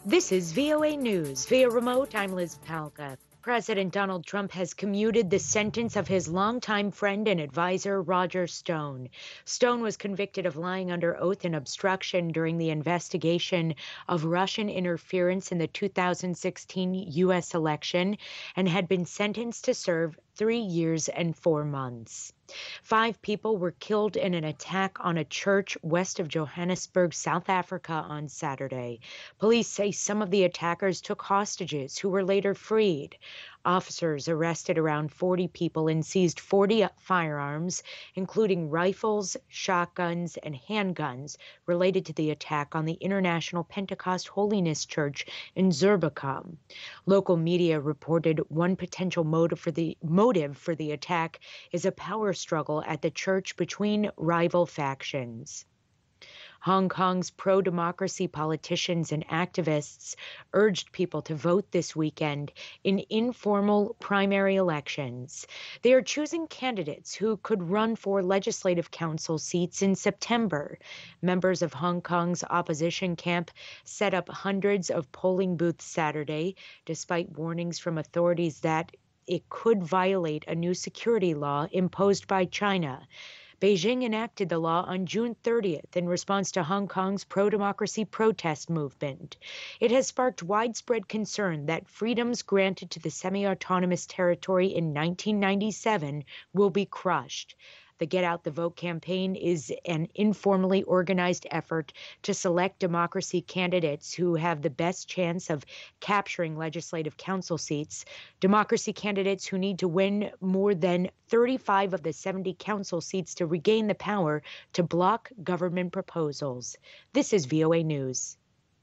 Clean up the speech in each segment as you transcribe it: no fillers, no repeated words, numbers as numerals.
This is VOA News. Via remote, I'm Liz Palka. President Donald Trump has commuted the sentence of his longtime friend and advisor, Roger Stone. Stone was convicted of lying under oath and obstruction during the investigation of Russian interference in the 2016 U.S. election and had been sentenced to serve 3 years and 4 months. 5 people were killed in an attack on a church west of Johannesburg, South Africa on Saturday. Police say some of the attackers took hostages who were later freed. Officers arrested around 40 people and seized 40 firearms, including rifles, shotguns, and handguns related to the attack on the International Pentecost Holiness Church in Zurbacum. Local media reported one potential motive for the attack is a power struggle at the church between rival factions. Hong Kong's pro-democracy politicians and activists urged people to vote this weekend in informal primary elections. They are choosing candidates who could run for legislative council seats in September. Members of Hong Kong's opposition camp set up hundreds of polling booths Saturday, despite warnings from authorities that it could violate a new security law imposed by China. Beijing enacted the law on June 30th in response to Hong Kong's pro-democracy protest movement. It has sparked widespread concern that freedoms granted to the semi-autonomous territory in 1997 will be crushed. The Get Out the Vote campaign is an informally organized effort to select democracy candidates who have the best chance of capturing legislative council seats, democracy candidates who need to win more than 35 of the 70 council seats to regain the power to block government proposals. This is VOA News.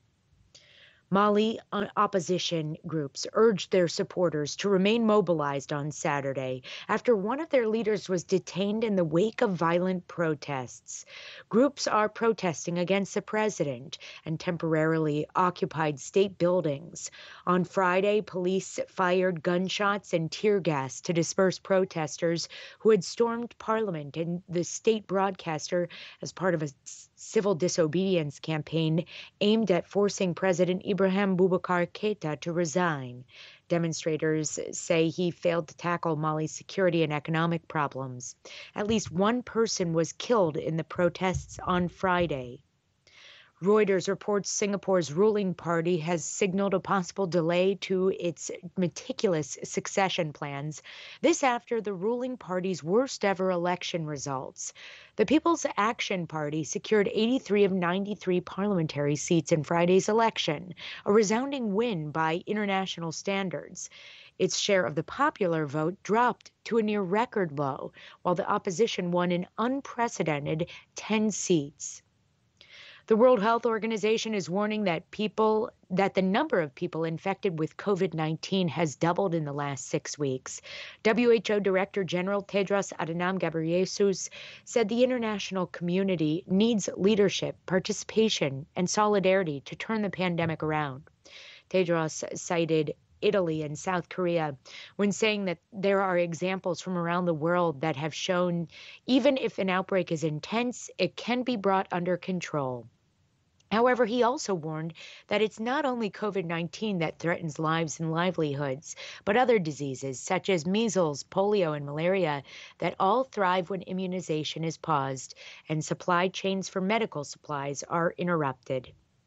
Mali opposition groups urged their supporters to remain mobilized on Saturday after one of their leaders was detained in the wake of violent protests. Groups are protesting against the president and temporarily occupied state buildings. On Friday, police fired gunshots and tear gas to disperse protesters who had stormed Parliament and the state broadcaster as part of a civil disobedience campaign aimed at forcing President Ibrahim Boubacar Keita to resign. Demonstrators say he failed to tackle Mali's security and economic problems. At least one person was killed in the protests on Friday. Reuters reports Singapore's ruling party has signaled a possible delay to its meticulous succession plans. This after the ruling party's worst ever election results. The People's Action Party secured 83 of 93 parliamentary seats in Friday's election, a resounding win by international standards. Its share of the popular vote dropped to a near record low, while the opposition won an unprecedented 10 seats. The World Health Organization is warning that the number of people infected with COVID-19 has doubled in the last 6 weeks. WHO Director General Tedros Adhanom Ghebreyesus said the international community needs leadership, participation, and solidarity to turn the pandemic around. Tedros cited Italy and South Korea when saying that there are examples from around the world that have shown even if an outbreak is intense, it can be brought under control. However, he also warned that it's not only COVID-19 that threatens lives and livelihoods, but other diseases such as measles, polio, and malaria that all thrive when immunization is paused and supply chains for medical supplies are interrupted.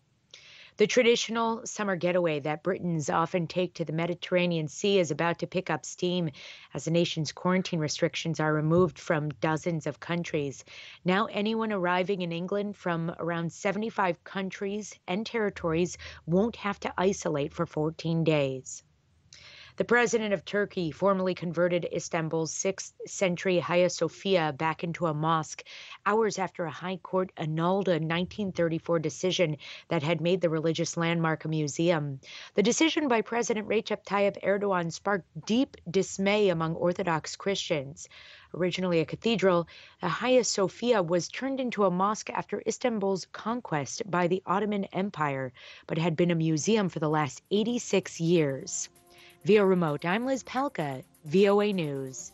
The traditional summer getaway that Britons often take to the Mediterranean Sea is about to pick up steam as the nation's quarantine restrictions are removed from dozens of countries. Now, anyone arriving in England from around 75 countries and territories won't have to isolate for 14 days. The president of Turkey formally converted Istanbul's 6th century Hagia Sophia back into a mosque hours after a high court annulled a 1934 decision that had made the religious landmark a museum. The decision by President Recep Tayyip Erdogan sparked deep dismay among Orthodox Christians. Originally a cathedral, the Hagia Sophia was turned into a mosque after Istanbul's conquest by the Ottoman Empire, but had been a museum for the last 86 years. Via remote, I'm Liz Palka, VOA News.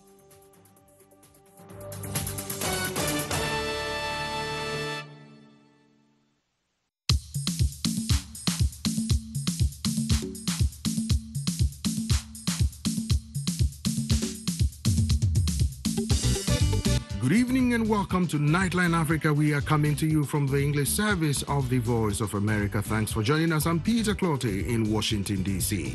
Good evening and welcome to Nightline Africa. We are coming to you from the English service of the Voice of America. Thanks for joining us. I'm Peter Clottey in Washington, D.C.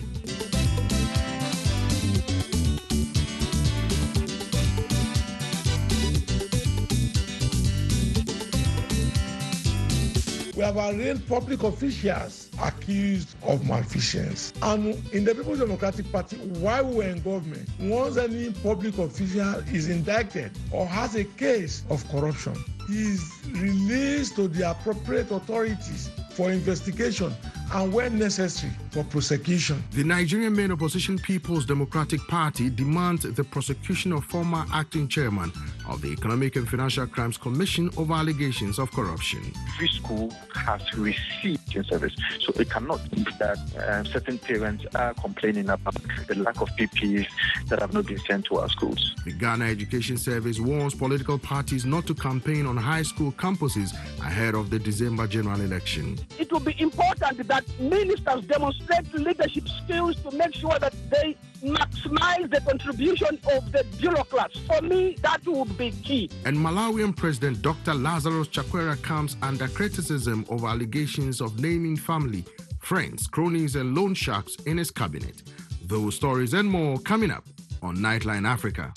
We have arraigned public officials accused of malfeasance. And in the People's Democratic Party, while we were in government, once any public official is indicted or has a case of corruption, he is released to the appropriate authorities for investigation and, when necessary, for prosecution. The Nigerian main opposition People's Democratic Party demands the prosecution of former acting chairman of the Economic and Financial Crimes Commission over allegations of corruption. Every school has received service, so it cannot be that certain parents are complaining about the lack of PPEs that have not been sent to our schools. The Ghana Education Service warns political parties not to campaign on high school campuses ahead of the December general election. It will be important that ministers demonstrate leadership skills to make sure that they maximize the contribution of the bureaucrats. For me, that would be key. And Malawian President Dr. Lazarus Chakwera comes under criticism of allegations of naming family, friends, cronies, and loan sharks in his cabinet. Those stories and more coming up on Nightline Africa.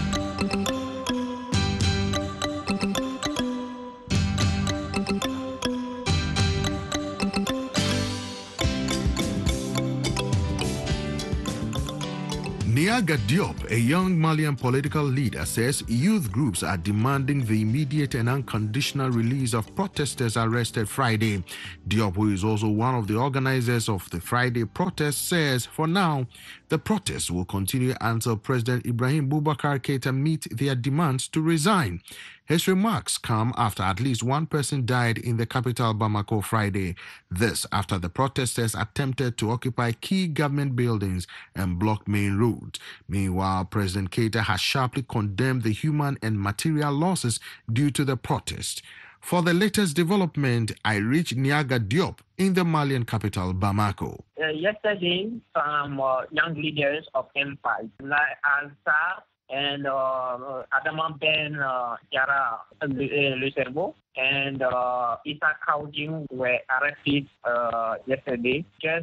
Niaga Diop, a young Malian political leader, says youth groups are demanding the immediate and unconditional release of protesters arrested Friday. Diop, who is also one of the organizers of the Friday protest, says for now, the protests will continue until President Ibrahim Boubacar Keita meet their demands to resign. His remarks come after at least one person died in the capital Bamako Friday. This after the protesters attempted to occupy key government buildings and block main roads. Meanwhile, President Keita has sharply condemned the human and material losses due to the protest. For the latest development, I reached Niaga Diop in the Malian capital, Bamako. Yesterday, some young leaders of M5, like Ansar and Adama Ben Yara Lucerbo and Issa Kaujin were arrested yesterday.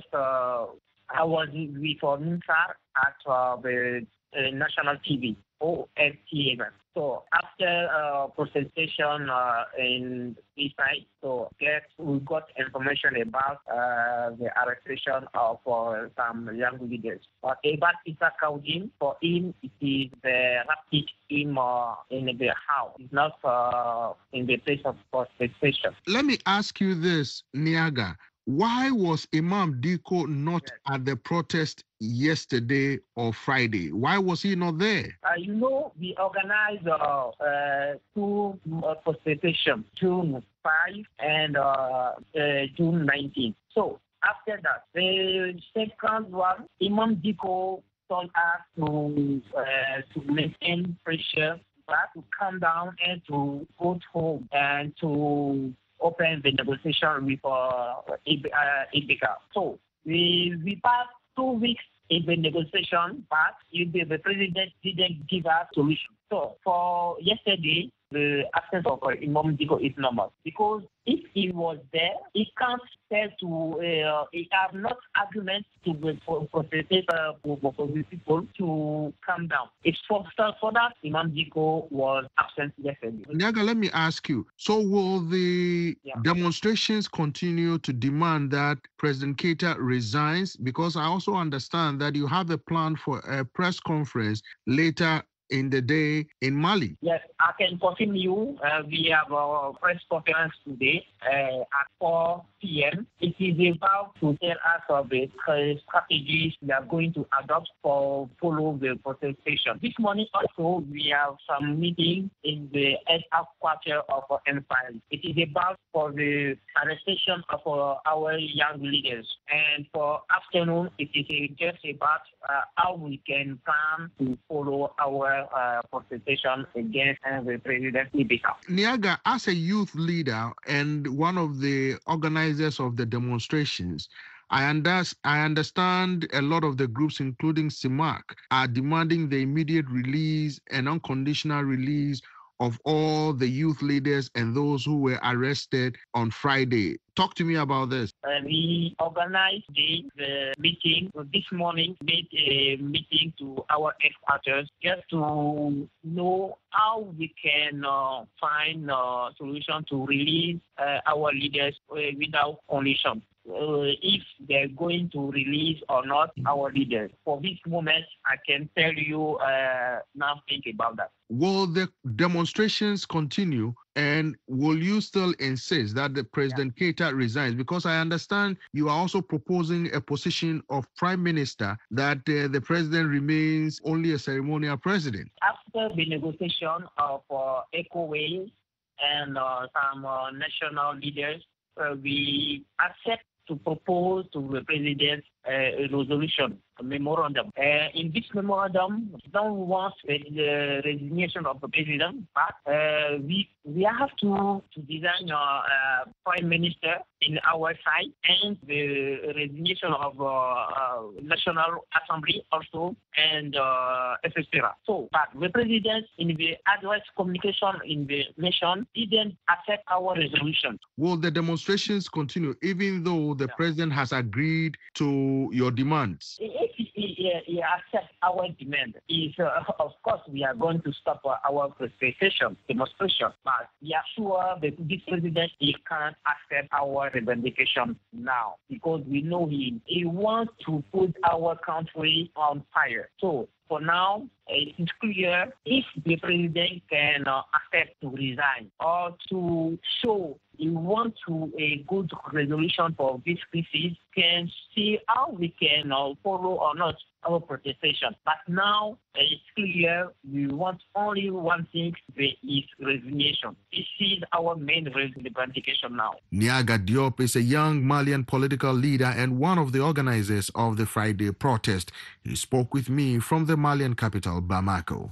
I was with Ninsar at the national TV, OFTV. So after presentation in this side, we got information about the arrestation of some young leaders. About Issa Kaujin, for him, it is the rapid team in the house. It's not in the place of presentation. Let me ask you this, Niaga. Why was Imam Diko not at the protest yesterday or Friday? Why was he not there? We organized two presentations, June 5 and June 19. So after that, the second one, Imam Diko told us to maintain pressure, but to calm down and to go home and to open the negotiation with Ibeka. So we passed 2 weeks in the negotiation, but the president didn't give us solution. So for yesterday, the absence of Imam Diko is normal because if he was there, he can't tell he have not arguments to facilitate for people to calm down. It's for that Imam Diko was absent yesterday. Niaga, let me ask you, so will the demonstrations continue to demand that President Keita resigns? Because I also understand that you have a plan for a press conference later in the day in Mali. Yes, I can confirm you. We have a press conference today at 4 p.m. It is about to tell us of the strategies we are going to adopt for follow the protestation. This morning also we have some meeting in the headquarters of M5. It is about for the arrestation of our young leaders. And for afternoon, it is just about how we can plan to follow our protestation against the President Ibeka. Niaga, as a youth leader and one of the organizers of the demonstrations, I understand a lot of the groups, including CIMAC, are demanding the immediate release and unconditional release of all the youth leaders and those who were arrested on Friday. Talk to me about this. We organized the meeting this morning, made a meeting to our headquarters just to know how we can find a solution to release our leaders without condition. If they're going to release or not our leaders. For this moment, I can tell you nothing about that. Will the demonstrations continue, and will you still insist that the President Keita resigns? Because I understand you are also proposing a position of Prime Minister, that the President remains only a ceremonial president. After the negotiation of ECOWAS and some national leaders, we accept to propose to the President a resolution, a memorandum. In this memorandum, we don't want the resignation of the President, but we have to design a Prime Minister in our side and the resignation of National Assembly also and etc. So, but the President in the address communication in the nation didn't accept our resolution. Will the demonstrations continue even though the President has agreed to your demands? If he accepts our demand, of course we are going to stop our demonstration. But we are sure that this President he can't accept our revendication now because we know he wants to put our country on fire. So for now, it is clear if the President can accept to resign or to show he wants to a good resolution for this crisis, can see how we can follow or not our protestation. But now it's clear we want only one thing, is resignation. This is our main revendication now. Niaga Diop is a young Malian political leader and one of the organizers of the Friday protest. He spoke with me from the Malian capital, Bamako.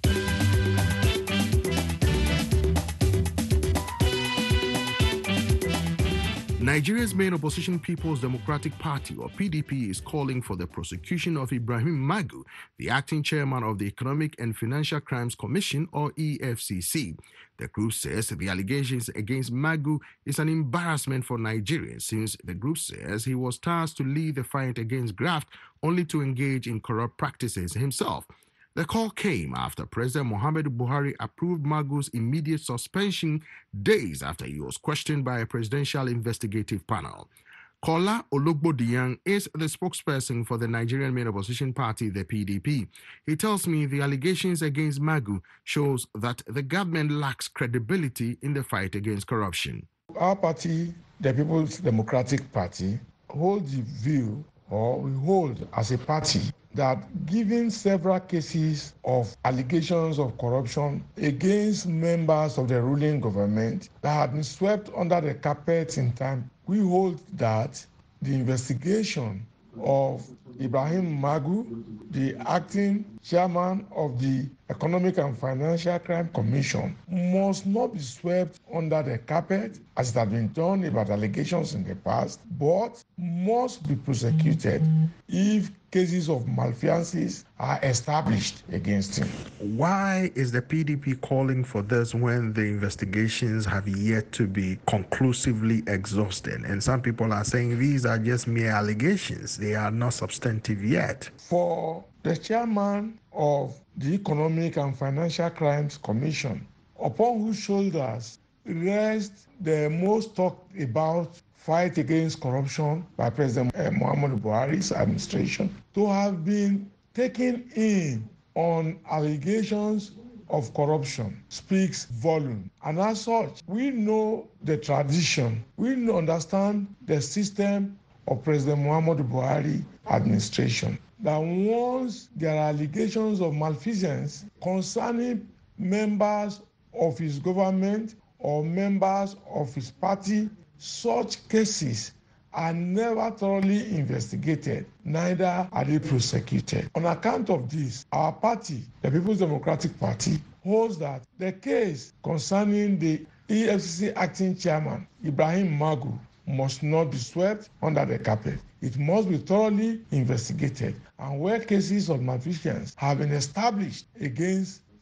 Nigeria's main opposition People's Democratic Party, or PDP, is calling for the prosecution of Ibrahim Magu, the acting chairman of the Economic and Financial Crimes Commission, or EFCC. The group says the allegations against Magu is an embarrassment for Nigerians, since the group says he was tasked to lead the fight against graft only to engage in corrupt practices himself. The call came after President Muhammadu Buhari approved Magu's immediate suspension days after he was questioned by a presidential investigative panel. Kola Ologbodiyan is the spokesperson for the Nigerian main opposition party, the PDP. He tells me the allegations against Magu shows that the government lacks credibility in the fight against corruption. Our party, the People's Democratic Party, holds the view, or we hold as a party, that given several cases of allegations of corruption against members of the ruling government that had been swept under the carpet in time, we hold that the investigation of Ibrahim Magu, the acting chairman of the Economic and Financial Crime Commission, must not be swept under the carpet as it has been done about allegations in the past, but must be prosecuted if cases of malfeasance are established against him. Why is the PDP calling for this when the investigations have yet to be conclusively exhausted? And some people are saying these are just mere allegations. They are not substantive yet. For the chairman of the Economic and Financial Crimes Commission, upon whose shoulders rests the most talked about fight against corruption by President Muhammadu Buhari's administration, to have been taken in on allegations of corruption speaks volume. And as such, we know the tradition, we understand the system of President Muhammadu Buhari administration, that once there are allegations of malfeasance concerning members of his government or members of his party, such cases are never thoroughly investigated, neither are they prosecuted. On account of this, our party, the People's Democratic Party, holds that the case concerning the EFCC acting chairman, Ibrahim Magu, must not be swept under the carpet. It must be thoroughly investigated. And where cases of malfeasance have been established against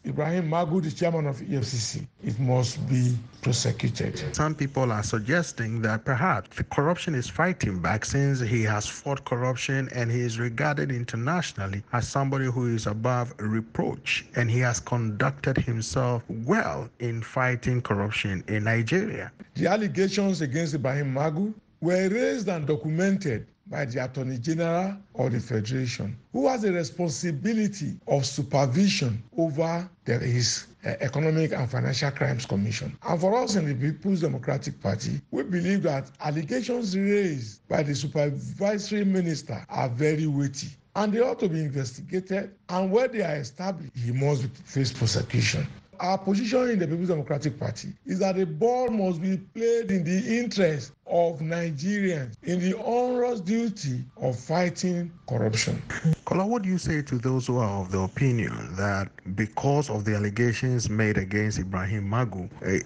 Ibrahim Magu, the chairman of EFCC, it must be prosecuted. Some people are suggesting that perhaps the corruption is fighting back since he has fought corruption and he is regarded internationally as somebody who is above reproach, and he has conducted himself well in fighting corruption in Nigeria. The allegations against Ibrahim Magu were raised and documented by the Attorney General of the Federation, who has a responsibility of supervision over his Economic and Financial Crimes Commission. And for us in the People's Democratic Party, we believe that allegations raised by the supervisory minister are very weighty, and they ought to be investigated, and where they are established, he must face prosecution. Our position in the People's Democratic Party is that the ball must be played in the interest of Nigerians in the onerous duty of fighting corruption. Kola, what do you say to those who are of the opinion that because of the allegations made against Ibrahim Magu,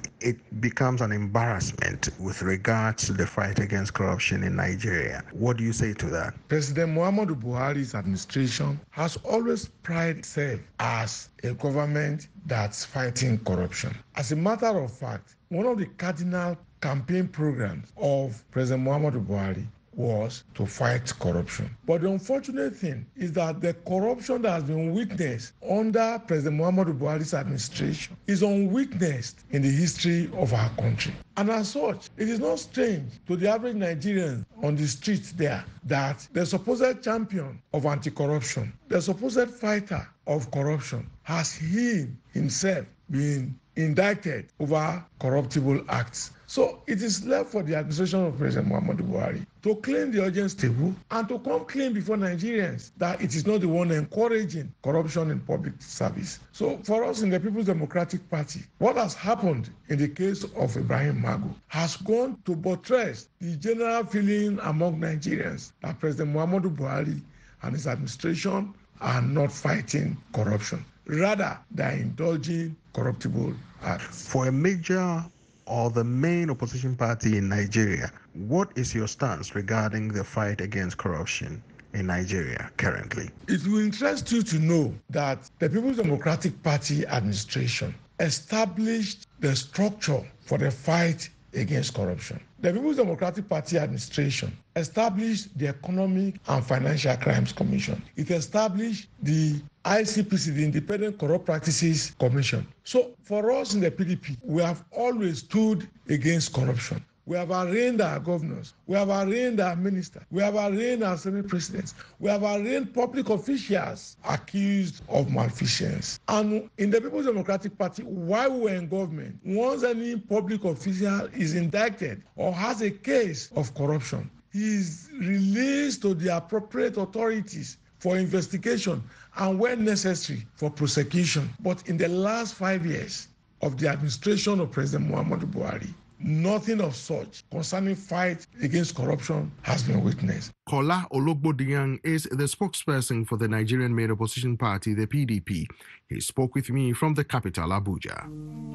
it becomes an embarrassment with regards to the fight against corruption in Nigeria? What do you say to that? President Muhammadu Buhari's administration has always prided itself as a government that's fighting corruption. As a matter of fact, one of the cardinal campaign programs of President Muhammadu Buhari was to fight corruption. But the unfortunate thing is that the corruption that has been witnessed under President Muhammadu Buhari's administration is unwitnessed in the history of our country. And as such, it is not strange to the average Nigerian on the streets there that the supposed champion of anti-corruption, the supposed fighter of corruption, has he himself been indicted over corruptible acts. So it is left for the administration of President Muhammadu Buhari to claim the audience table and to come clean before Nigerians that it is not the one encouraging corruption in public service. So for us in the People's Democratic Party, what has happened in the case of Ibrahim Magu has gone to buttress the general feeling among Nigerians that President Muhammadu Buhari and his administration are not fighting corruption. Rather, they are indulging corruptible acts. For a major or the main opposition party in Nigeria, what is your stance regarding the fight against corruption in Nigeria currently? It will interest you to know that the People's Democratic Party administration established the structure for the fight against corruption. The People's Democratic Party administration established the Economic and Financial Crimes Commission. It established the ICPC, the Independent Corrupt Practices Commission. So for us in the PDP, we have always stood against corruption. We have arraigned our governors. We have arraigned our ministers. We have arraigned our Senate presidents. We have arraigned public officials accused of malfeasance. And in the People's Democratic Party, while we were in government, once any public official is indicted or has a case of corruption, he is released to the appropriate authorities for investigation and, when necessary, for prosecution. But in the last 5 years of the administration of President Muhammadu Buhari, nothing of such concerning fight against corruption has been witnessed. Kola Ologbodiyan is the spokesperson for the Nigerian main opposition party, the PDP. He spoke with me from the capital, Abuja.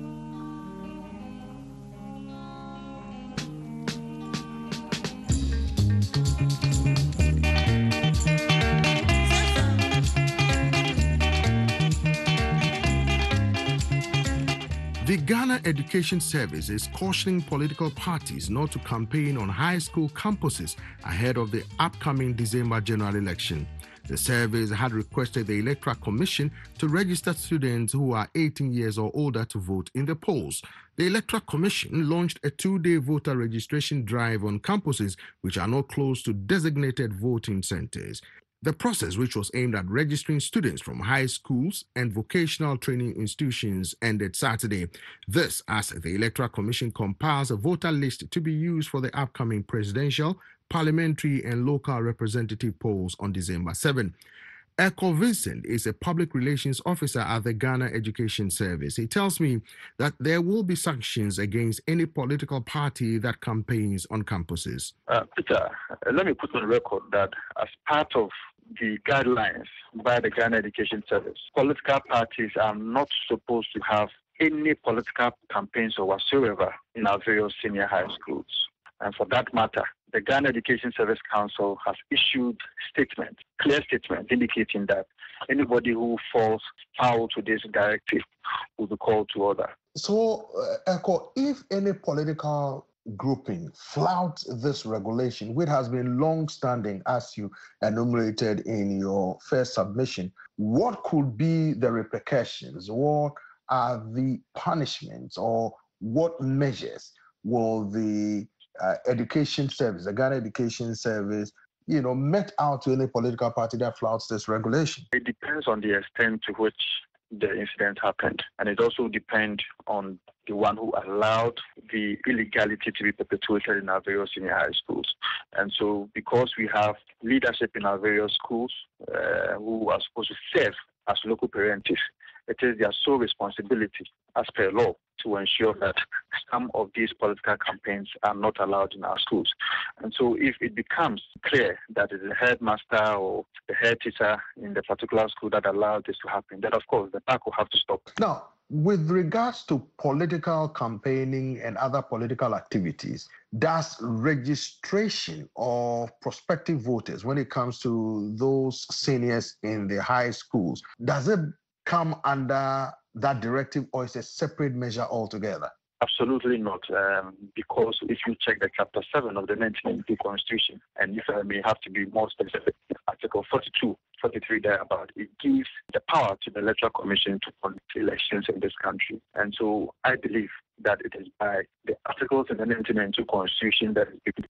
The Ghana Education Service is cautioning political parties not to campaign on high school campuses ahead of the upcoming December general election. The service had requested the Electoral Commission to register students who are 18 years or older to vote in the polls. The Electoral Commission launched a 2-day voter registration drive on campuses which are not close to designated voting centers. The process, which was aimed at registering students from high schools and vocational training institutions, ended Saturday. This as the Electoral Commission compiles a voter list to be used for the upcoming presidential, parliamentary and local representative polls on December 7. Eko Vincent is a public relations officer at the Ghana Education Service. He tells me that there will be sanctions against any political party that campaigns on campuses. Peter, let me put on record that as part of the guidelines by the Ghana Education Service, political parties are not supposed to have any political campaigns or whatsoever in our various senior high schools. And for that matter, the Ghana Education Service Council has issued clear statements indicating that anybody who falls foul to this directive will be called to order. So, Eko, if any political grouping flouts this regulation, which has been long-standing, as you enumerated in your first submission, what could be the repercussions? What are the punishments, or what measures will the education service, the Ghana Education Service, met out to any political party that flouts this regulation? It depends on the extent to which the incident happened, and it also depends on the one who allowed the illegality to be perpetuated in our various senior high schools. And so, because we have leadership in our various schools who are supposed to serve as local parentis, it is their sole responsibility, as per law, to ensure that some of these political campaigns are not allowed in our schools. And so if it becomes clear that it's the headmaster or the head teacher in the particular school that allowed this to happen, then of course the park will have to stop. Now, with regards to political campaigning and other political activities, does registration of prospective voters, when it comes to those seniors in the high schools, does it come under that directive, or is a separate measure altogether? Absolutely not, because if you check the Chapter 7 of the 1992 Constitution, and if I may have to be more specific, Article 42, 43 thereabout, it gives the power to the Electoral Commission to conduct elections in this country. And so I believe that it is by the articles in the 1992 Constitution that is giving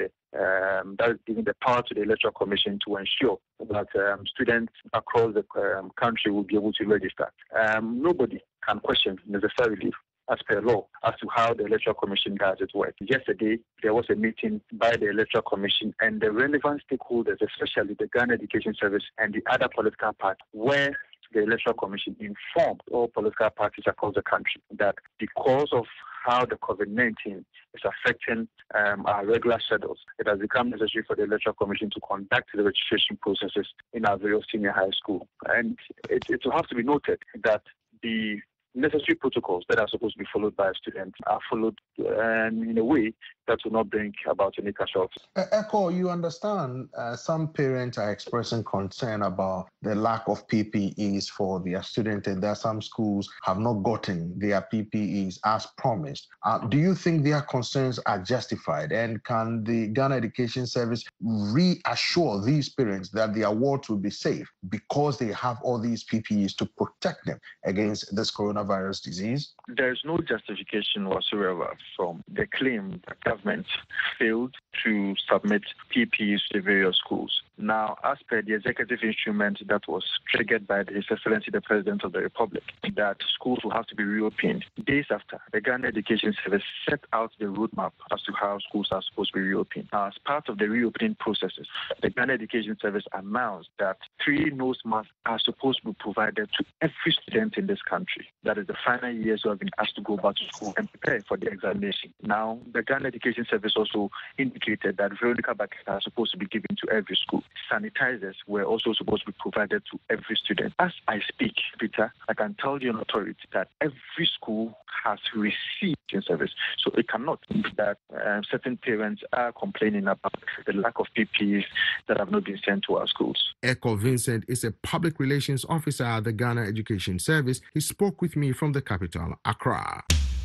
the power to the Electoral Commission to ensure that students across the country will be able to register. Nobody can question necessarily, as per law, as to how the Electoral Commission does its work. Yesterday, there was a meeting by the Electoral Commission, and the relevant stakeholders, especially the Ghana Education Service and the other political parties, where the Electoral Commission informed all political parties across the country that because of how the COVID-19 is affecting our regular schedules, it has become necessary for the Electoral Commission to conduct the registration processes in our various senior high school. And it will have to be noted that the necessary protocols that are supposed to be followed by students are followed in a way that will not bring about any casualties. Eko, you understand some parents are expressing concern about the lack of PPEs for their students, and that some schools have not gotten their PPEs as promised. Do you think their concerns are justified, and can the Ghana Education Service reassure these parents that their wards will be safe because they have all these PPEs to protect them against this coronavirus disease? There is no justification whatsoever from the claim that government failed to submit PPEs to various schools. Now, as per the executive instrument that was triggered by His Excellency the President of the Republic, that schools will have to be reopened days after, the Ghana Education Service set out the roadmap as to how schools are supposed to be reopened. Now, as part of the reopening processes, the Ghana Education Service announced that 3 nose masks are supposed to be provided to every student in this country. That is the final years who have been asked to go back to school and prepare for the examination. Now, the Ghana Education Service also indicated that Veronica buckets are supposed to be given to every school. Sanitizers were also supposed to be provided to every student. As I speak, Peter, I can tell you on authority that every school has received service. So it cannot be that certain parents are complaining about the lack of PPEs that have not been sent to our schools. Eko Vincent is a public relations officer at the Ghana Education Service. He spoke with me from the capital, Accra.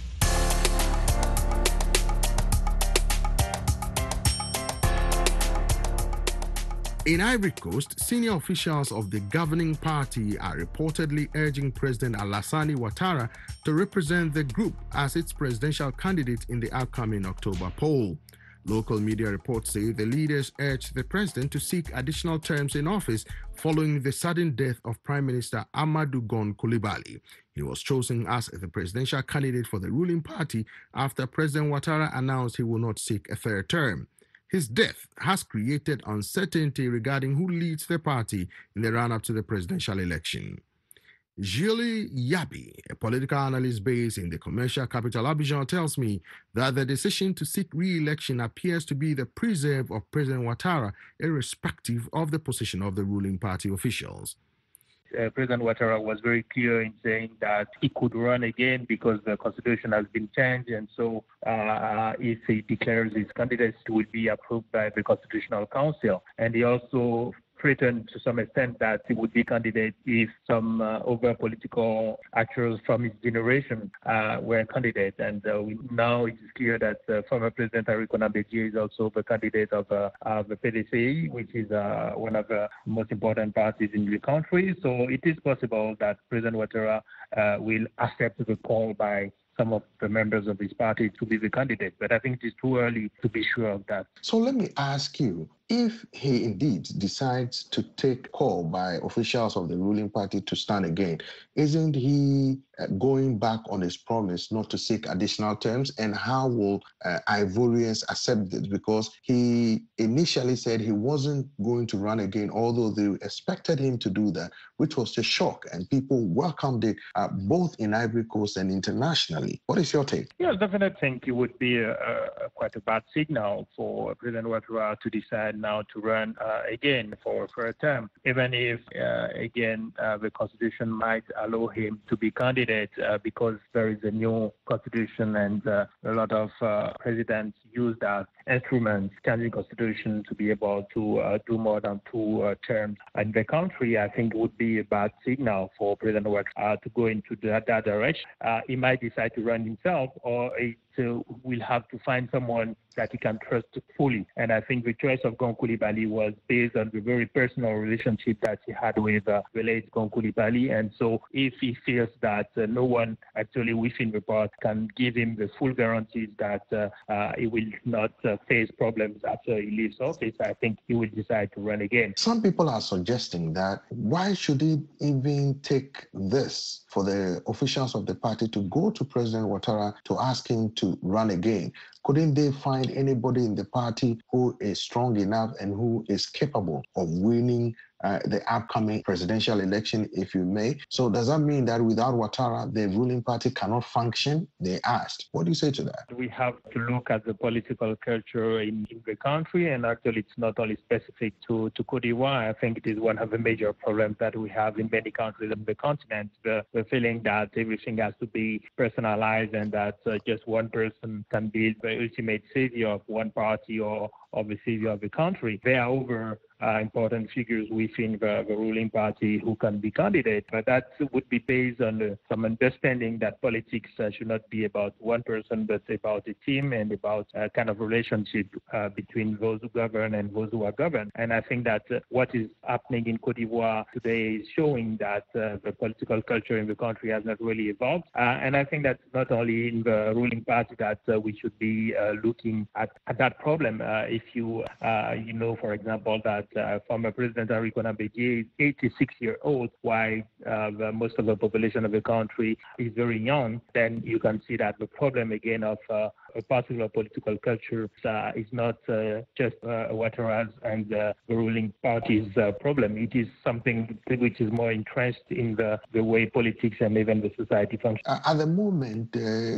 In Ivory Coast, senior officials of the governing party are reportedly urging President Alassane Ouattara to represent the group as its presidential candidate in the upcoming October poll. Local media reports say the leaders urged the president to seek additional terms in office following the sudden death of Prime Minister Amadou Gon Coulibaly. He was chosen as the presidential candidate for the ruling party after President Ouattara announced he will not seek a third term. His death has created uncertainty regarding who leads the party in the run-up to the presidential election. Julie Yabi, a political analyst based in the commercial capital Abidjan, tells me that the decision to seek re-election appears to be the preserve of President Ouattara, irrespective of the position of the ruling party officials. President Ouattara was very clear in saying that he could run again because the constitution has been changed, and so if he declares his candidacy, it will be approved by the Constitutional Council. And he also threatened to some extent that he would be candidate if some other political actors from his generation were candidates. And now it is clear that former President Arikona Beji is also the candidate of the PDCI, which is one of the most important parties in the country. So it is possible that President Ouattara will accept the call by some of the members of his party to be the candidate. But I think it is too early to be sure of that. So let me ask you, if he indeed decides to take call by officials of the ruling party to stand again, isn't he going back on his promise not to seek additional terms? And how will Ivorians accept this? Because he initially said he wasn't going to run again, although they expected him to do that, which was a shock, and people welcomed it both in Ivory Coast and internationally. What is your take? Yeah, I definitely think it would be quite a bad signal for President Ouattara to decide now to run again for a third term, even if, again, the Constitution might allow him to be candidate because there is a new Constitution and a lot of presidents use that instrument, changing Constitution, to be able to do more than 2 terms in the country. I think it would be a bad signal for President Ouattara to go into that direction. He might decide to run himself, or will have to find someone that he can trust fully. And I think the choice of Gon Coulibaly was based on the very personal relationship that he had with the late Gon Coulibaly. And so if he feels that no one actually within the party can give him the full guarantees that he will not face problems after he leaves office, I think he will decide to run again. Some people are suggesting that why should he even take this for the officials of the party to go to President Ouattara to ask him to run again? Couldn't they find anybody in the party who is strong enough and who is capable of winning the upcoming presidential election, if you may? So does that mean that without Ouattara, the ruling party cannot function? They asked. What do you say to that? We have to look at the political culture in the country, and actually it's not only specific to Côte d'Ivoire. I think it is one of the major problems that we have in many countries on the continent, the feeling that everything has to be personalized and that just one person can be the ultimate savior of one party or the savior of the country. There are over important figures within the ruling party who can be candidates, but that would be based on some understanding that politics should not be about one person, but about a team and about a kind of relationship between those who govern and those who are governed. And I think that what is happening in Côte d'Ivoire today is showing that the political culture in the country has not really evolved. And I think that's not only in the ruling party that we should be looking at that problem. If you know, for example, that former President Arikona Beji is 86 years old, while most of the population of the country is very young, then you can see that the problem again of a particular political culture is not just Ouattara's and the ruling party's problem. It is something which is more entrenched in the way politics and even the society functions. At the moment,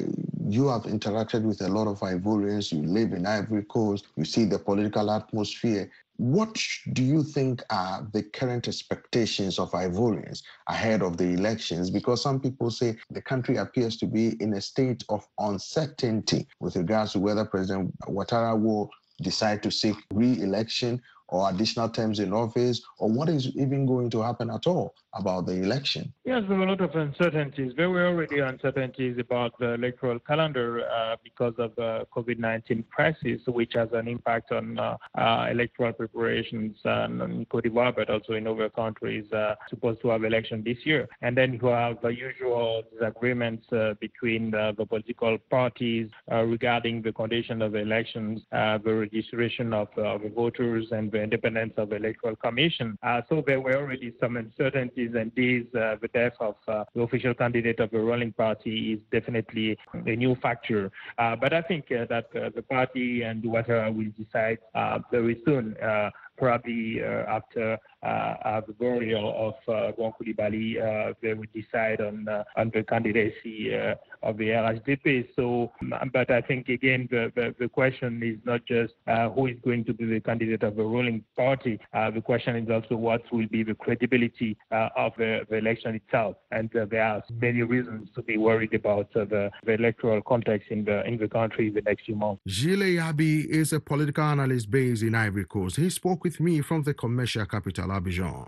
you have interacted with a lot of Ivorians. You live in Ivory Coast. You see the political atmosphere. What do you think are the current expectations of Ivorians ahead of the elections? Because some people say the country appears to be in a state of uncertainty with regards to whether President Ouattara will decide to seek re-election or additional terms in office, or what is even going to happen at all about the election? Yes, there are a lot of uncertainties. There were already uncertainties about the electoral calendar because of the COVID-19 crisis, which has an impact on electoral preparations in Côte d'Ivoire, but also in other countries supposed to have election this year. And then you have the usual disagreements between the political parties regarding the condition of the elections, the registration of the voters, and the independence of the Electoral Commission. So there were already some uncertainties, and the death of the official candidate of the ruling party is definitely a new factor. But I think that the party and Ouattara will decide very soon, probably after the burial of Gon Coulibaly, they will decide on the candidacy of the RHDP. So, but I think again the question is not just who is going to be the candidate of the ruling party. The question is also what will be the credibility of the election itself. And there are many reasons to be worried about the electoral context in the country in the next few months. Gilles Yabi is a political analyst based in Ivory Coast. He spoke with me from the commercial capital Abidjan.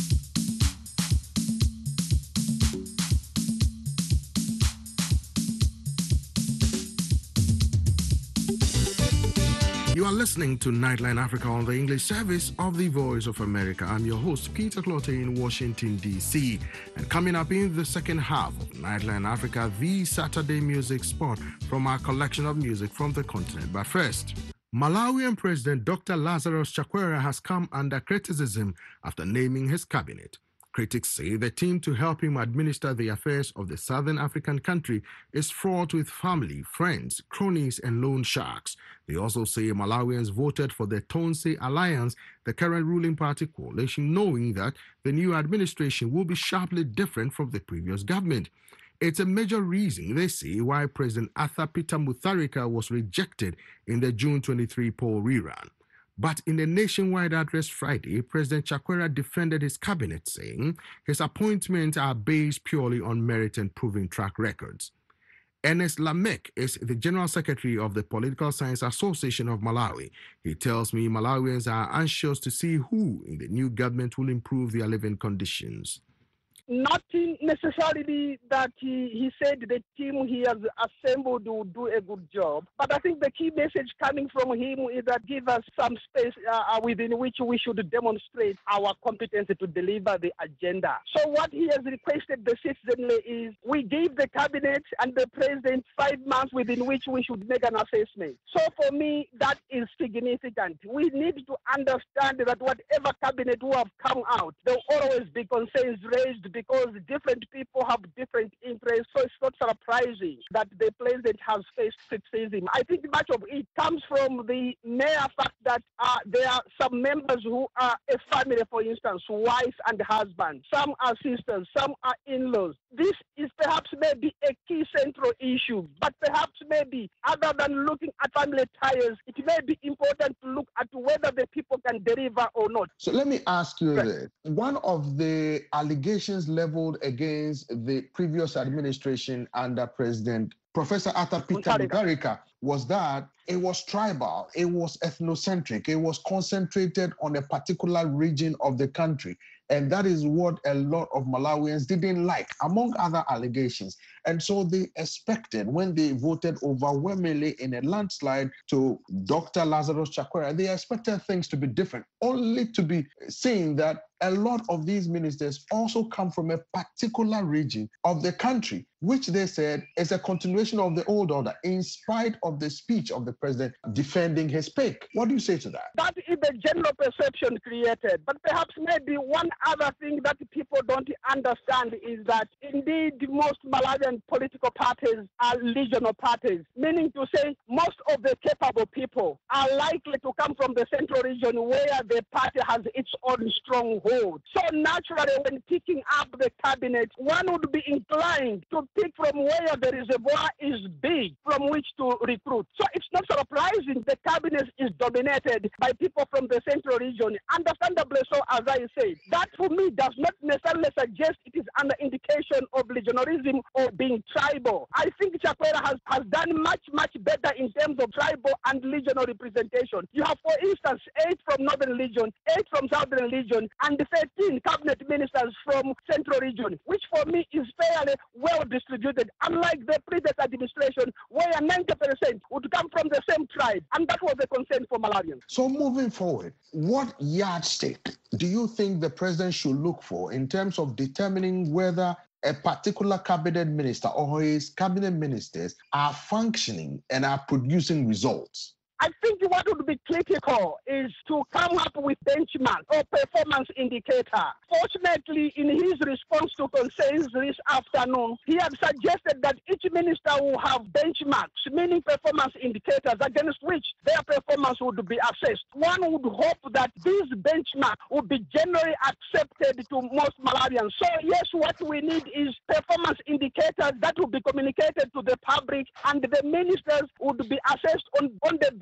You are listening to Nightline Africa on the English service of the Voice of America. I'm your host, Peter Clotte in Washington, D.C. And coming up in the second half of Nightline Africa, the Saturday music spot from our collection of music from the continent. But first, Malawian President Dr. Lazarus Chakwera has come under criticism after naming his cabinet. Critics say the team to help him administer the affairs of the Southern African country is fraught with family, friends, cronies, and loan sharks. They also say Malawians voted for the Tonse Alliance, the current ruling party coalition, knowing that the new administration will be sharply different from the previous government. It's a major reason, they say, why President Arthur Peter Mutharika was rejected in the June 23 poll rerun. But in a nationwide address Friday, President Chakwera defended his cabinet, saying his appointments are based purely on merit and proven track records. Ernest Lamek is the General Secretary of the Political Science Association of Malawi. He tells me Malawians are anxious to see who in the new government will improve their living conditions. Not necessarily that he said the team he has assembled will do a good job, but I think the key message coming from him is that give us some space within which we should demonstrate our competence to deliver the agenda. So what he has requested the citizenry is we gave the cabinet and the president 5 months within which we should make an assessment. So for me, that is significant. We need to understand that whatever cabinet will have come out, there will always be concerns raised because different people have different interests, so it's not surprising that the president has faced criticism. I think much of it comes from the mere fact that there are some members who are a family, for instance, wives and husbands. Some are sisters, some are in-laws. This is perhaps maybe a key central issue, but perhaps maybe other than looking at family ties, it may be important to look at whether the people can deliver or not. So let me ask you this. One of the allegations leveled against the previous administration under President Professor Arthur Peter Mutharika was that it was tribal, it was ethnocentric, it was concentrated on a particular region of the country. And that is what a lot of Malawians didn't like, among other allegations. And so they expected, when they voted overwhelmingly in a landslide to Dr. Lazarus Chakwera, they expected things to be different, only to be seeing that a lot of these ministers also come from a particular region of the country, which they said is a continuation of the old order, in spite of the speech of the president defending his pick. What do you say to that? That is the general perception created. But perhaps maybe one other thing that people don't understand is that indeed most Malawian political parties are regional parties, meaning to say most of the capable people are likely to come from the central region where the party has its own stronghold. So naturally, when picking up the cabinet, one would be inclined to pick from where the reservoir is big from which to recruit. So it's not surprising the cabinet is dominated by people from the central region. Understandably so, as I said. That for me does not necessarily suggest it is an indication of regionalism or being tribal. I think Chakwera has done much better in terms of tribal and regional representation. You have, for instance, 8 from Northern Region, 8 from Southern Region, and 13 cabinet ministers from Central Region, which for me is fairly well distributed, unlike the previous administration where 90% would come from the same tribe, and that was a concern for Malawians. So moving forward, what yardstick do you think the president should look for in terms of determining whether a particular cabinet minister or his cabinet ministers are functioning and are producing results? I think what would be critical is to come up with benchmark or performance indicator. Fortunately, in his response to concerns this afternoon, he had suggested that each minister will have benchmarks, meaning performance indicators against which their performance would be assessed. One would hope that these benchmarks would be generally accepted to most Malawians. So yes, what we need is performance indicators that will be communicated to the public, and the ministers would be assessed on the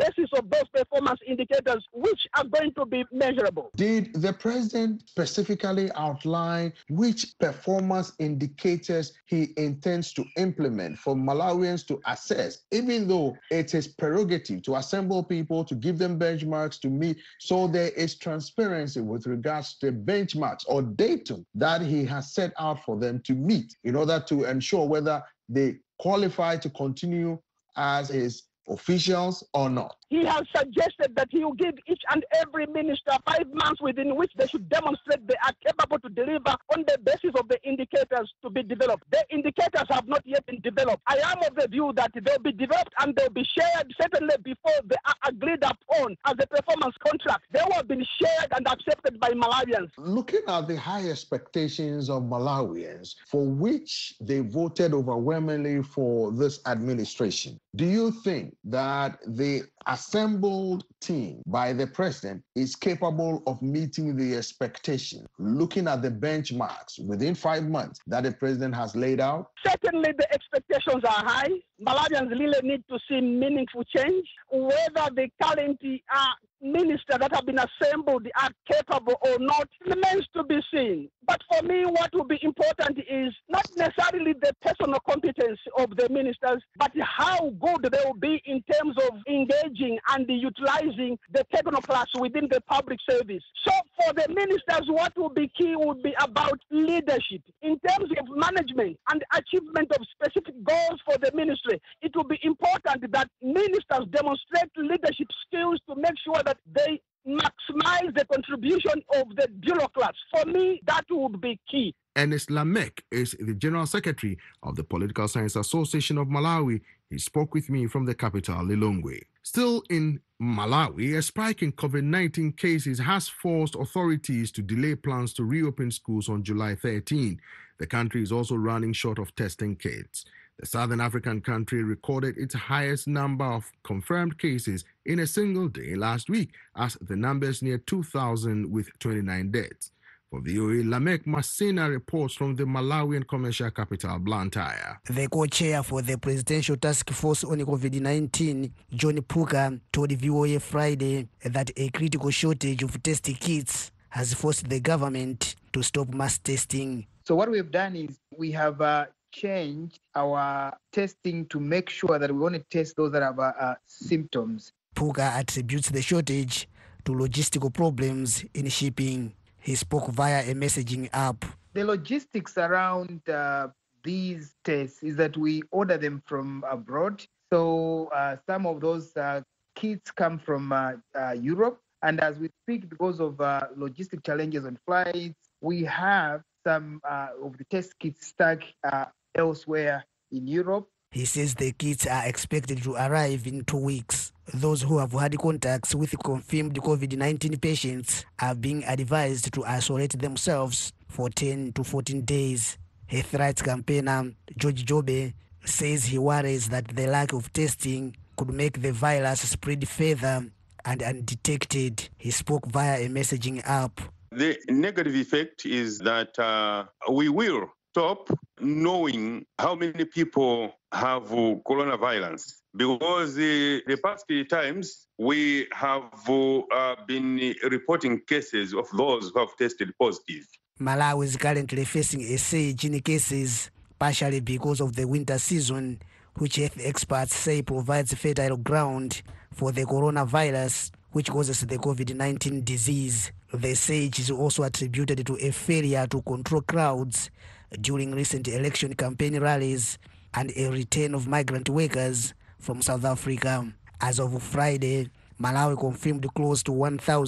basis of those performance indicators which are going to be measurable. Did the president specifically outline which performance indicators he intends to implement for Malawians to assess, even though it is prerogative to assemble people, to give them benchmarks to meet, so there is transparency with regards to the benchmarks or datum that he has set out for them to meet in order to ensure whether they qualify to continue as his officials or not? He has suggested that he will give each and every minister 5 months within which they should demonstrate they are capable to deliver on the basis of the indicators to be developed. The indicators have not yet been developed. I am of the view that they'll be developed and they'll be shared certainly before they are agreed upon as a performance contract. They will have been shared and accepted by Malawians. Looking at the high expectations of Malawians, for which they voted overwhelmingly for this administration, do you think that the assembled team by the president is capable of meeting the expectation, looking at the benchmarks within 5 months that the president has laid out? Certainly the expectations are high. Malawians really need to see meaningful change. Whether the current ministers that have been assembled are capable or not remains to be seen. But for me, what will be important is not necessarily the personal competence of the ministers, but how good they will be in terms of engaging and utilizing the technocrats within the public service. So for the ministers, what will be key would be about leadership. In terms of management and achievement of specific goals for the ministry, it will be important that ministers demonstrate leadership skills to make sure that they maximize the contribution of the bureaucrats. For me, that would be key. Ernest Lamek is the General Secretary of the Political Science Association of Malawi. He spoke with me from the capital, Lilongwe. Still in Malawi, a spike in COVID-19 cases has forced authorities to delay plans to reopen schools on July 13. The country is also running short of testing kits. The Southern African country recorded its highest number of confirmed cases in a single day last week, as the numbers near 2,000 with 29 deaths. For VOA, Lamek Masina reports from the Malawian commercial capital, Blantyre. The co-chair for the Presidential Task Force on COVID-19, John Puka, told VOA Friday that a critical shortage of test kits has forced the government to stop mass testing. So what we've done is we have changed our testing to make sure that we only test those that have symptoms. Puka attributes the shortage to logistical problems in shipping. He spoke via a messaging app. The logistics around these tests is that we order them from abroad. So some of those kits come from Europe. And as we speak, because of logistic challenges on flights, we have some of the test kits stuck elsewhere in Europe. He says the kits are expected to arrive in 2 weeks. Those who have had contacts with confirmed COVID-19 patients are being advised to isolate themselves for 10 to 14 days. Health rights campaigner George Jobe says he worries that the lack of testing could make the virus spread further and undetected. He spoke via a messaging app. The negative effect is that we will stop knowing how many people have coronavirus, because the past times we have been reporting cases of those who have tested positive. Malawi is currently facing a surge in cases, partially because of the winter season, which health experts say provides fertile ground for the coronavirus, which causes the COVID-19 disease. The surge is also attributed to a failure to control crowds during recent election campaign rallies and a return of migrant workers from South Africa. As of Friday, Malawi confirmed close to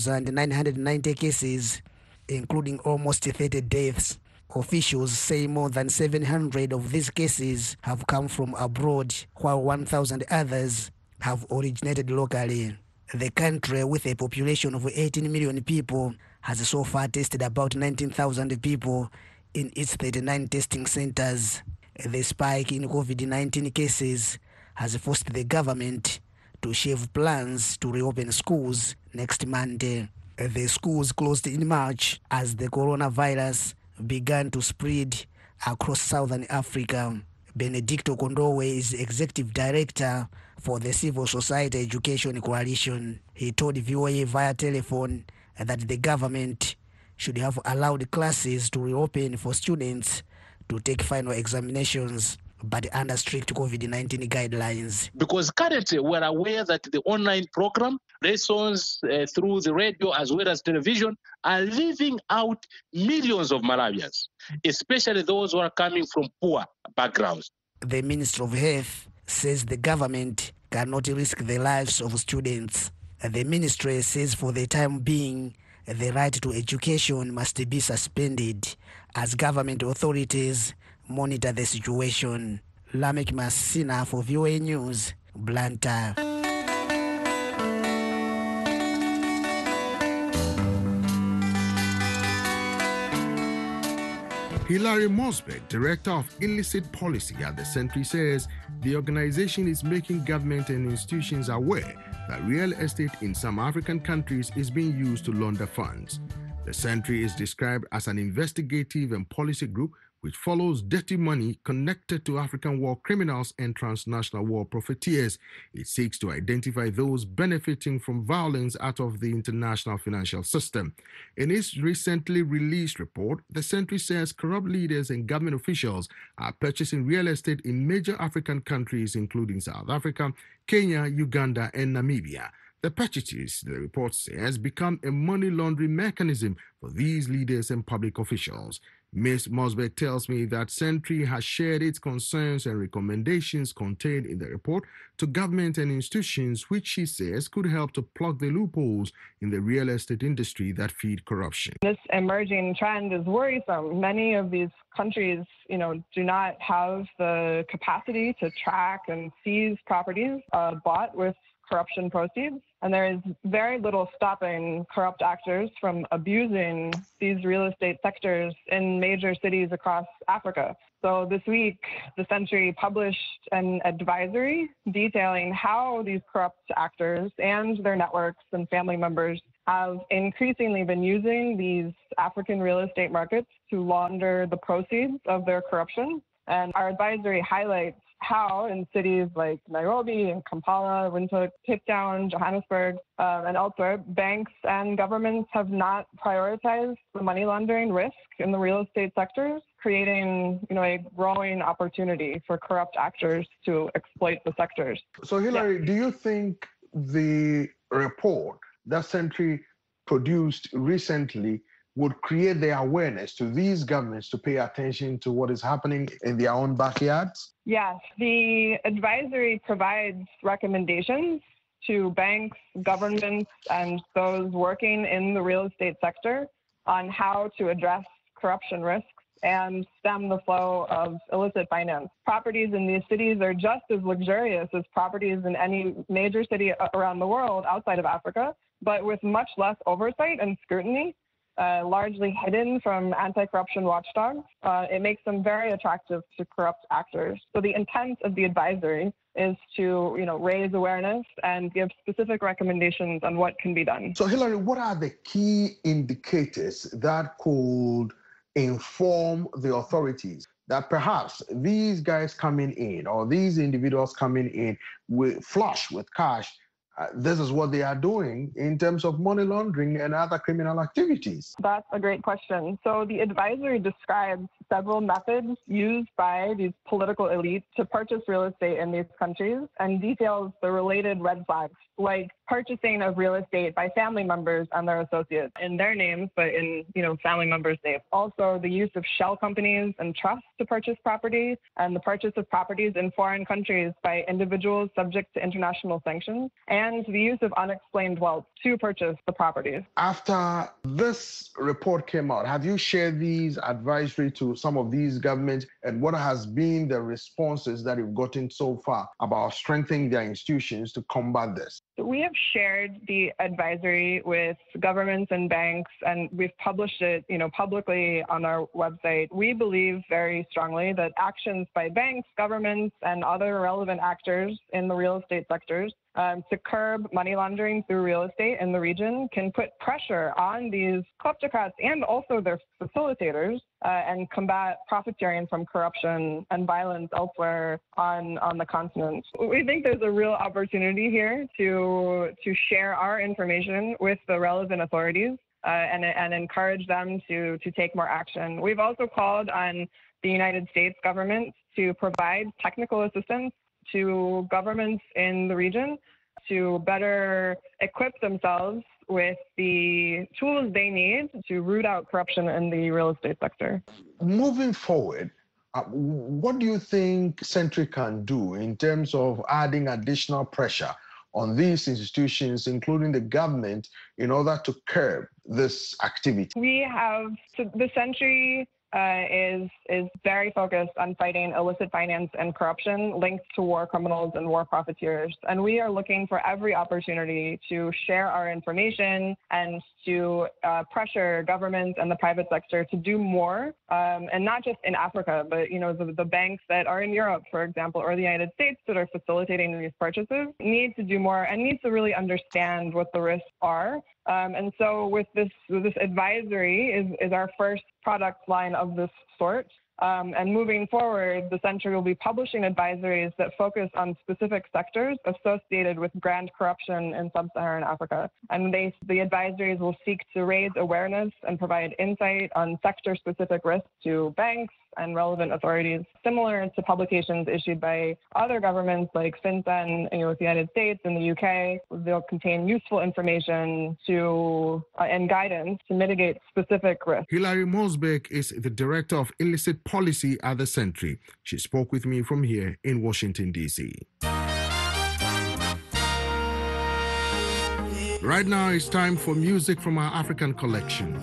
1,990 cases, including almost 30 deaths. Officials say more than 700 of these cases have come from abroad, while 1,000 others have originated locally. The country, with a population of 18 million people, has so far tested about 19,000 people in its 39 testing centers. The spike in COVID-19 cases has forced the government to shelve plans to reopen schools next Monday. The schools closed in March as the coronavirus began to spread across Southern Africa. Benedicto Kondowe is executive director for the Civil Society Education Coalition. He told VOA via telephone that the government should have allowed classes to reopen for students to take final examinations, but under strict COVID-19 guidelines. Because currently we're aware that the online program, lessons through the radio as well as television, are leaving out millions of Malawians, especially those who are coming from poor backgrounds. The Minister of Health says the government cannot risk the lives of students. The ministry says for the time being, the right to education must be suspended as government authorities monitor the situation. Lamek Masina for VOA News, Blantyre. Hilary Mosbeck, Director of Illicit Policy at the Sentry, says the organization is making government and institutions aware that real estate in some African countries is being used to launder funds. The Sentry is described as an investigative and policy group which follows dirty money connected to African war criminals and transnational war profiteers. It seeks to identify those benefiting from violence out of the international financial system. In its recently released report, the Sentry says corrupt leaders and government officials are purchasing real estate in major African countries, including South Africa, Kenya, Uganda, and Namibia. The purchases, the report says, become a money laundering mechanism for these leaders and public officials. Ms. Mosbeck tells me that Sentry has shared its concerns and recommendations contained in the report to government and institutions, which she says could help to plug the loopholes in the real estate industry that feed corruption. This emerging trend is worrisome. Many of these countries, do not have the capacity to track and seize properties bought with corruption proceeds, and there is very little stopping corrupt actors from abusing these real estate sectors in major cities across Africa. So this week, the Sentry published an advisory detailing how these corrupt actors and their networks and family members have increasingly been using these African real estate markets to launder the proceeds of their corruption. And our advisory highlights how in cities like Nairobi and Kampala, Windhoek, Cape Town, Johannesburg, and elsewhere, banks and governments have not prioritized the money laundering risk in the real estate sectors, creating a growing opportunity for corrupt actors to exploit the sectors. So Hilary, do you think the report that Sentry produced recently would create the awareness to these governments to pay attention to what is happening in their own backyards? Yes, the advisory provides recommendations to banks, governments, and those working in the real estate sector on how to address corruption risks and stem the flow of illicit finance. Properties in these cities are just as luxurious as properties in any major city around the world outside of Africa, but with much less oversight and scrutiny. Largely hidden from anti-corruption watchdogs, it makes them very attractive to corrupt actors. So the intent of the advisory is to, raise awareness and give specific recommendations on what can be done. So Hilary, what are the key indicators that could inform the authorities that perhaps these guys coming in or these individuals coming in flush with cash, this is what they are doing in terms of money laundering and other criminal activities? That's a great question. So the advisory describes several methods used by these political elites to purchase real estate in these countries and details the related red flags, like purchasing of real estate by family members and their associates in their names, but in family members' names. Also, the use of shell companies and trusts to purchase property, and the purchase of properties in foreign countries by individuals subject to international sanctions, and the use of unexplained wealth to purchase the properties. After this report came out, have you shared these advisory to some of these governments, and what has been the responses that you've gotten so far about strengthening their institutions to combat this? We have shared the advisory with governments and banks, and we've published it, publicly on our website. We believe very strongly that actions by banks, governments, and other relevant actors in the real estate sectors to curb money laundering through real estate in the region can put pressure on these kleptocrats and also their facilitators and combat profiteering from corruption and violence elsewhere on the continent. We think there's a real opportunity here to share our information with the relevant authorities and encourage them to take more action. We've also called on the United States government to provide technical assistance to governments in the region to better equip themselves with the tools they need to root out corruption in the real estate sector. Moving forward, what do you think Sentry can do in terms of adding additional pressure on these institutions, including the government, in order to curb this activity? The Sentry is very focused on fighting illicit finance and corruption linked to war criminals and war profiteers. And we are looking for every opportunity to share our information and to pressure governments and the private sector to do more, and not just in Africa, but the banks that are in Europe, for example, or the United States that are facilitating these purchases need to do more and need to really understand what the risks are. And so with this advisory is our first product line of this sort. And moving forward, the Sentry will be publishing advisories that focus on specific sectors associated with grand corruption in sub-Saharan Africa. And the advisories will seek to raise awareness and provide insight on sector-specific risks to banks and relevant authorities, similar to publications issued by other governments like FinCEN with the United States and the UK. They'll contain useful information and guidance to mitigate specific risks. Hilary Mosbeck is the Director of Illicit Policy at the Sentry. She spoke with me from here in Washington, D.C. Right now, it's time for music from our African collection.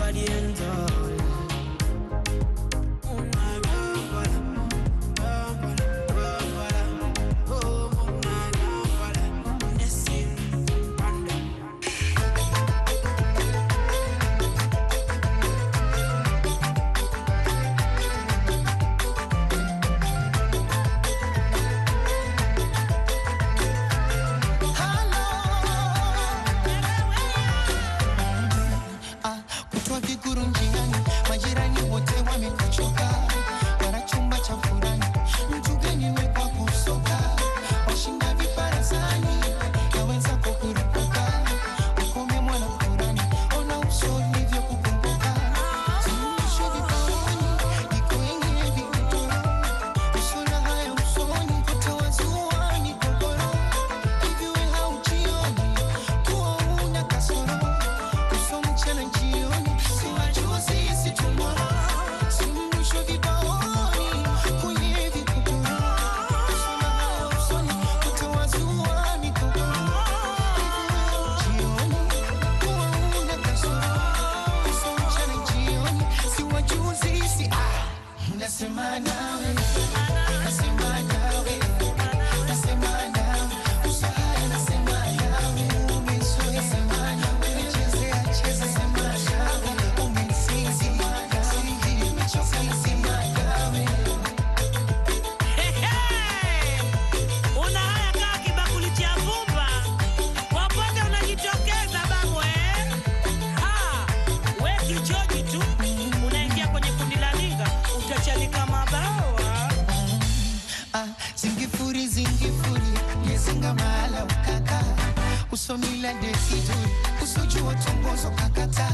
usomila desiduri usojua tongozo kakata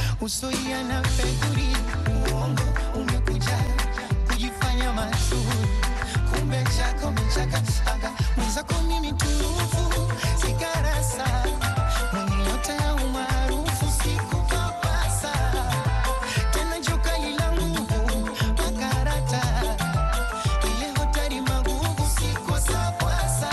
usoia na fedhuri uongo umekuja kujifanya mashuhuri kumbe chako mechaka aga mwenzako mimi turufu sigarasa mwenye yote ya umaarufu sikupapasa tena joka ilangu makarata ile hotari magugu sikosapasa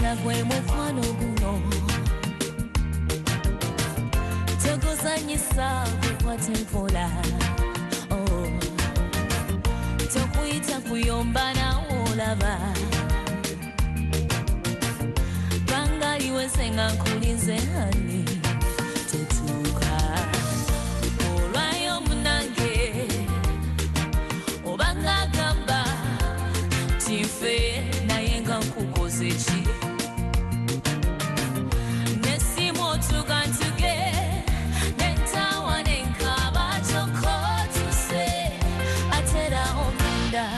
Ddala gwe mukwano guno teguzanyisa gukwata empola tokuyita kuyomba nawo olaba bangaliwe senga nkulinze hani tetuuka olwayo munange oba ngagamba tife naye nga nkukoze ki nesimu otuga ntuge nentawa nenkaba kyokotuse atera omunda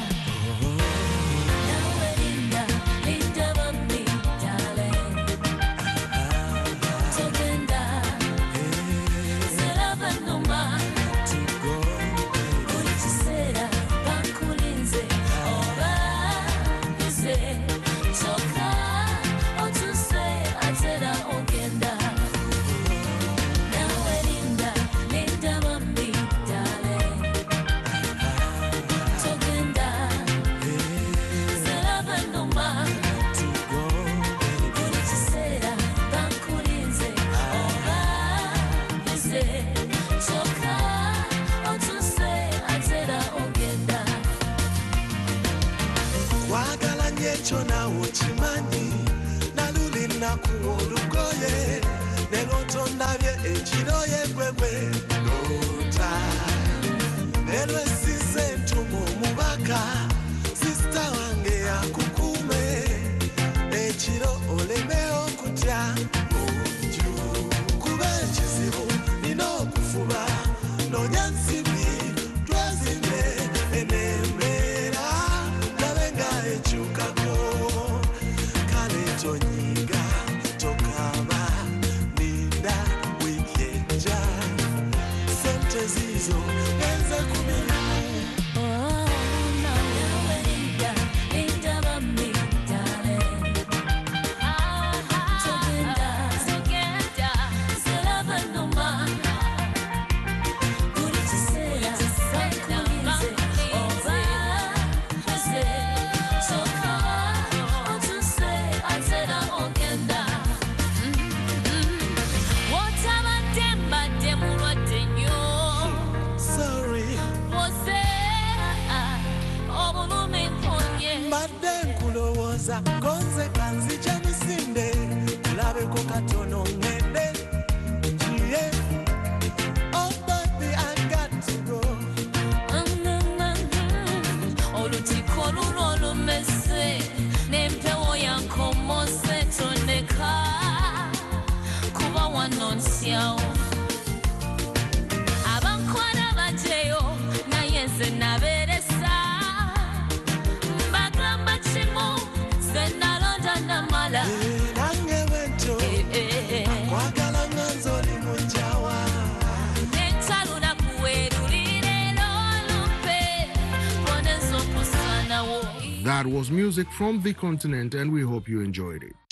nawe linda linda bambi darling togenda zeraba numa buli kiseera bankulinze oba nze kyokka otuse atera ogenda nawe linda linda bambi darling togenda zeraba numa buli kiseera bankulinze oba nze kyokka otuse atera ogenda Wagala nnyo ekyo naawe okimanyi naluli nakuwa olugoye ne lw'otondabye ekiro yegwegwe loota ne lwesize entumu omubaka sisita wange yakukuume ekiro oleme okutya oju kuba ekizibu nina okufuba noonya nsibi twezimbe enembeera ndabe nga ekyukako kale tonyiga tokaba linda wiiki ejja sente ziizo ngenze ku mirimu nawe linda linda bambi darling togenda zeraba numa buli kiseera bankulinze oba nze kyokka otuse atera ogenda wotabadde mbadde mulwadde nnyo sorry wose obulumi mponye mbadde nkulowooza gonze kanzija misinde kulabeko katono ngende kiye oh baby I got to go olutiko luno olumese n'empewo yankomose tondeka kuba wano nsyawo abankwala bajeyo naye nze nabeeresa mbagamba kimu ze nalonda namala nange bwentyo kwagala nga nzoli mu njawa nentaluna kuwerulire n'olupe boneza okusanawo. That was music from the continent, and we hope you enjoyed it.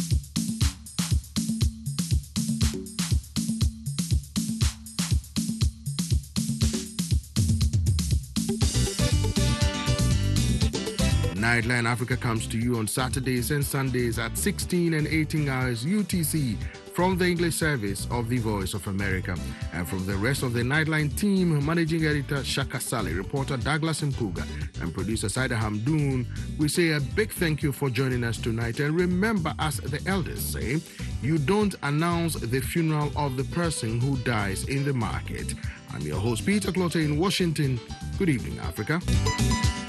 Nightline Africa comes to you on Saturdays and Sundays at 16 and 18 hours UTC from the English service of the Voice of America. And from the rest of the Nightline team, Managing Editor Shaka Sali, reporter Douglas Mpuga, and producer Saida Hamdoon, we say a big thank you for joining us tonight. And remember, as the elders say, you don't announce the funeral of the person who dies in the market. I'm your host, Peter Clotter in Washington. Good evening, Africa.